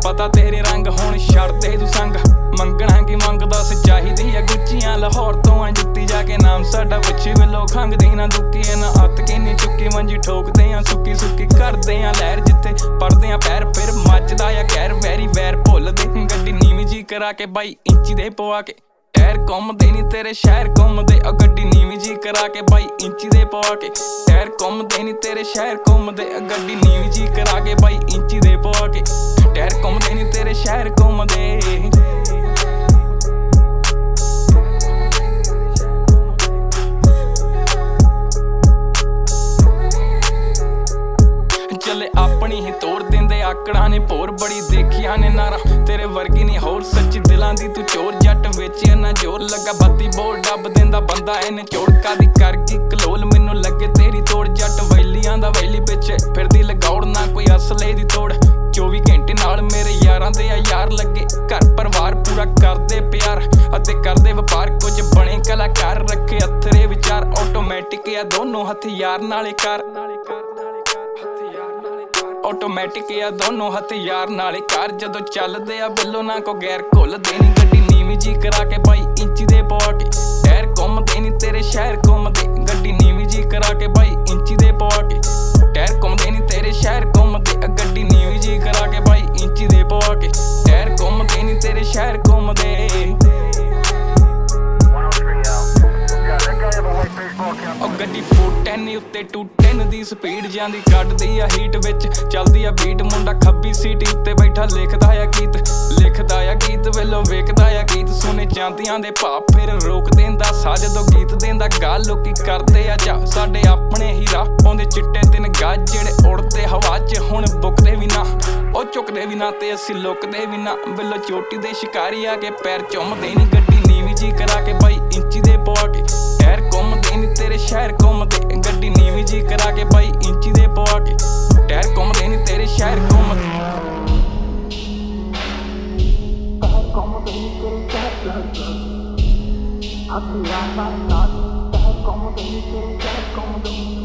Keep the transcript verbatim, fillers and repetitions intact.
पता तेरे रंग हुण छड्ड दे तू संग मंगना की मंग दस चाहिदी आ गुच्चियां लाहौर तो आ जुत्ती जाके नाम साडा पुछी वेलो खंघदी ना दुक्की ना अत किन्नी चुक्की मंजी ठोकदे आ सुक्की सुक्की करदे आ लहर जिथे पड़दे आ पैर फिर मचदा आ कहर वैरी वैर भुलदे गड्डी नीवीं जी करा के बाई इंची दे पवा के टैर घुमदे नी तेरे शहर घुमदे आ गड्डी नीवीं जी करा के बाई इंची दे पवा के टैर घुमदे नी तेरे शहर घुमदे आ गड्डी नीवीं जी करा के बाई इंची दे पवा के टैर घुमदे नी तेरे शहर घुमदे चले अपनी ही तोड़ देंदे आकड़ा ने भोर बड़ी देखिया ने नारा तेरे वर्गी नहीं होर सच्ची दिलां दी तू चोर जट वेचिया ना जोर लगा बत्ती बोल डब देंदा बंदा इन्हें चोड़का दी कर गई कलोल मैनू लगे तेरी तोड़ जट वैलियां दा वैली पिछे फिरदी लगौड़ ना कोई असले दी तोड़ चौबी घंटे नाल मेरे यारां दे आ यार लगे घर परिवार पूरा करदे प्यार अते करदे वपार कुछ बने कलाकार रखे अथरे विचार ऑटोमैटिक आ दोनों हथियार नाले कर ऑटोमैटिक आ दोनों हथियार नाले कार जदों चलदे आ बिल्लो ना को गैर घुलदे नी गड्डी नीवीं जी करा के बाई इंची दे पवा के टैर घुमदे नी तेरे शहर घुमदे गड्डी नीवीं जी करा के बाई इंची दे पवा के टैर घुमदे नी तेरे शहर घुमदे गड्डी नीवीं जी करा के बाई इंची दे पवा के टैर घुमदे नी तेरे शहर घुमदे गड्डी फोर टेन उत्ते टू टेन दी स्पीड जांदी कटदी आ हीट विच चलदी आ बीट मुंडा खब्बी सीट उत्ते बैठा लिखदा आ गीत लिखदा आ गीत वेलो वेखदा आ गीत सुने चांदियां दे भाव फिर रोक देंदा सा जदों गीत देंदा गा लोकी करदे आ जा साडे अपने ही राह पाउंदे चिट्टे दिन गा जेड़े उड़दे हवा च हुण बुकदे भी ना ओ चुकदे भी ना ते असीं लुकदे भी ना बिल्लो चोटी दे शिकारी आ के पैर चुमदे नी गड्डी नीवीं जी करा के बाई इंची दे पवा के टैर घुमदे नी तेरे शहर घुमदे गड्डी नीवीं जी करा के बाई इंची दे पवा के टैर घुमदे नी तेरे शहर घुमदे घुमदे नी तेरे शहर घुमदे घुमदे नी तेरे शहर घुमदे